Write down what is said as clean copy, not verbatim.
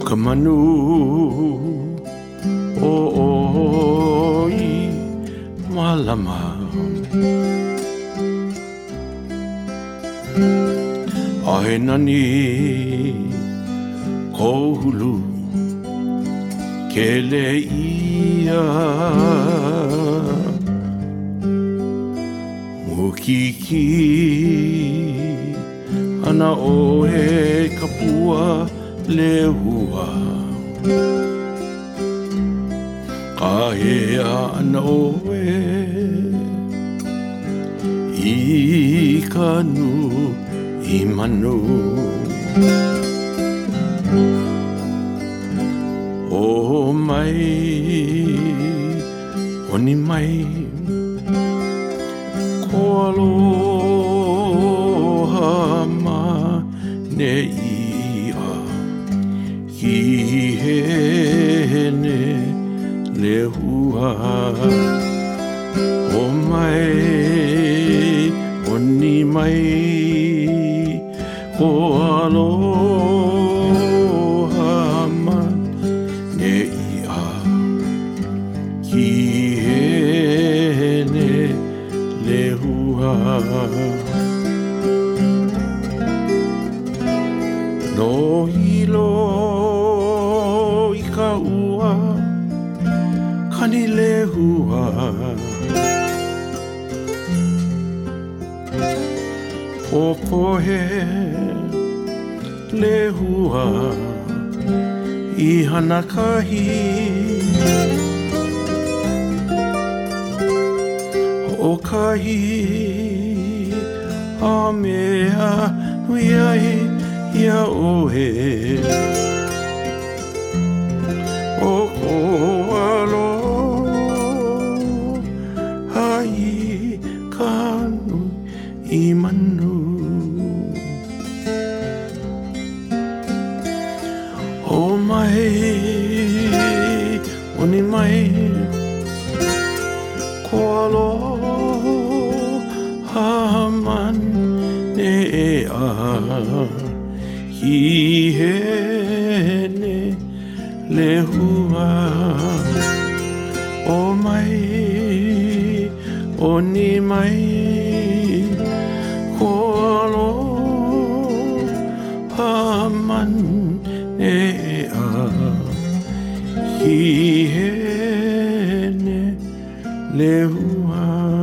ka manu o oi malama ahe nani kohulu kele ia mukiki ana o he kapua lehua kahea ana oe I kanu I manu o mai oni mai ko aloha ma ne ia ki hene lehua o mai oni mai ko aloha ma ne ia ki hene lehua no hilo I ka ua kani lehua o kohe lehua I hana kahi o kahi a mea nui ai ia ohe o ko alo hai kanu I manu o mai oni mai ko aloha man ne a hi hene lehua o mai oni mai ko aloha man ne a hi hene lehua